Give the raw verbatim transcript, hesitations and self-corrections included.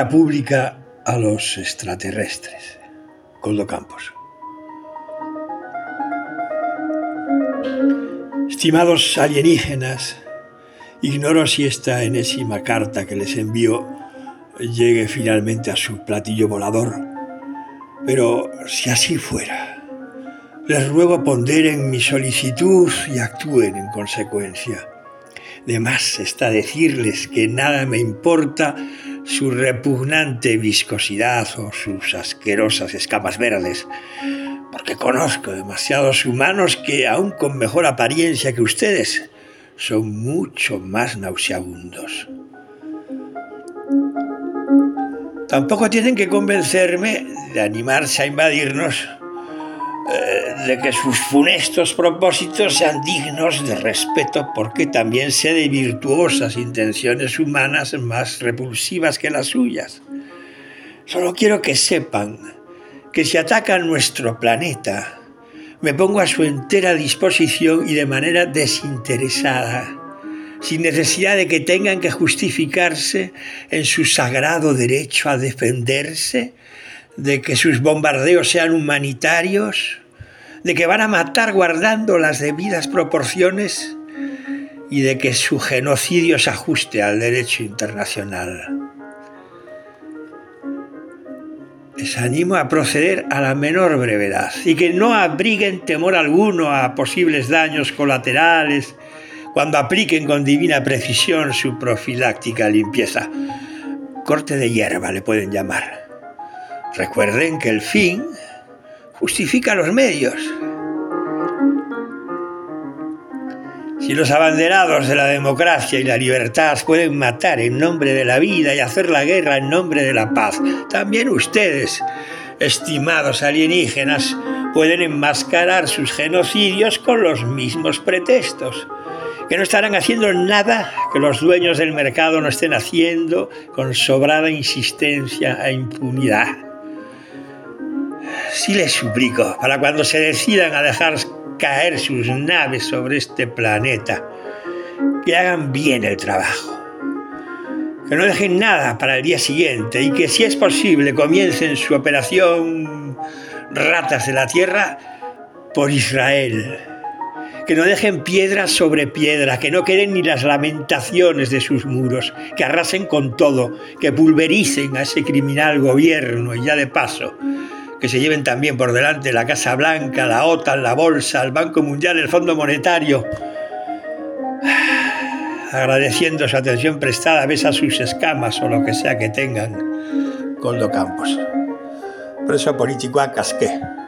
cara pública a los extraterrestres. Koldo Campos. Estimados alienígenas, ignoro si esta enésima carta que les envío llegue finalmente a su platillo volador, pero si así fuera, les ruego ponderen mi solicitud y actúen en consecuencia. De más está decirles que nada me importa su repugnante viscosidad o sus asquerosas escamas verdes, porque conozco demasiados humanos que, aun con mejor apariencia que ustedes, son mucho más nauseabundos. Tampoco tienen que convencerme de animarse a invadirnos, eh, de que sus funestos propósitos sean dignos de respeto, porque también sé de virtuosas intenciones humanas más repulsivas que las suyas. Solo quiero que sepan que si atacan nuestro planeta, me pongo a su entera disposición y de manera desinteresada, sin necesidad de que tengan que justificarse en su sagrado derecho a defenderse, de que sus bombardeos sean humanitarios, de que van a matar guardando las debidas proporciones y de que su genocidio se ajuste al derecho internacional. Les animo a proceder a la menor brevedad y que no abriguen temor alguno a posibles daños colaterales cuando apliquen con divina precisión su profiláctica limpieza. Corte de hierba le pueden llamar. Recuerden que el fin justifica los medios. Si los abanderados de la democracia y la libertad pueden matar en nombre de la vida y hacer la guerra en nombre de la paz, también ustedes, estimados alienígenas, pueden enmascarar sus genocidios con los mismos pretextos, que no estarán haciendo nada que los dueños del mercado no estén haciendo con sobrada insistencia e impunidad. Sí les suplico, para cuando se decidan a dejar caer sus naves sobre este planeta, que hagan bien el trabajo, que no dejen nada para el día siguiente y que, si es posible, comiencen su operación Ratas de la Tierra por Israel. Que no dejen piedra sobre piedra, que no queden ni las lamentaciones de sus muros, que arrasen con todo, que pulvericen a ese criminal gobierno y ya de paso que se lleven también por delante la Casa Blanca, la OTAN, la Bolsa, el Banco Mundial, el Fondo Monetario. Agradeciendo su atención prestada, besa sus escamas o lo que sea que tengan. Koldo Campos. Preso político a casqué.